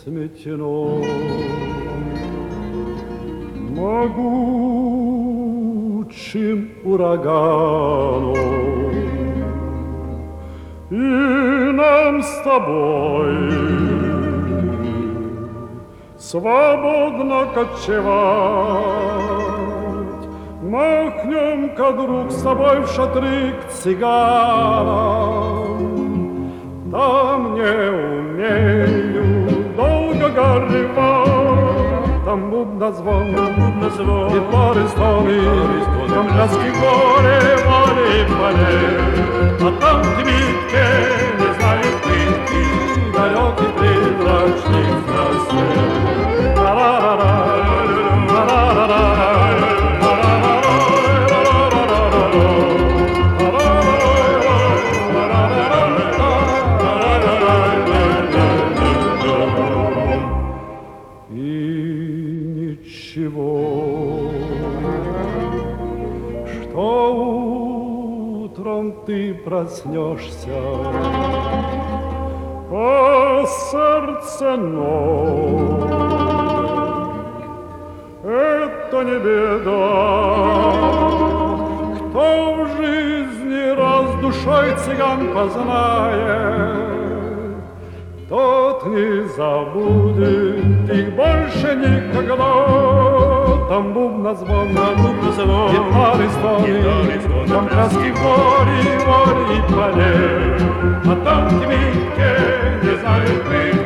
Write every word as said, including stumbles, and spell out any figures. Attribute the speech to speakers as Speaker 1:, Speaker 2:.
Speaker 1: сметено. Могучим ураганом, и нам с тобой свободно кочевать. Махнем-ка, друг, с тобой в шатры к цыганам. Там не умею долго горевать. Там бубнозвон, гитары стоны, там пляски горе, море и поле. А там в квитке, не знаю, пытки, далекий призрачный рассвет. Ра-ра-ра-ра, ра-ра-ра-ра. Что утром ты проснешься, а сердце ноет. Это не беда, кто в жизни раз душой цыган познает, тот не забудет их больше никогда. Там бубнозвон, гитары стоны, там краски в море, море и поле. А там в квитке, не знаю, ты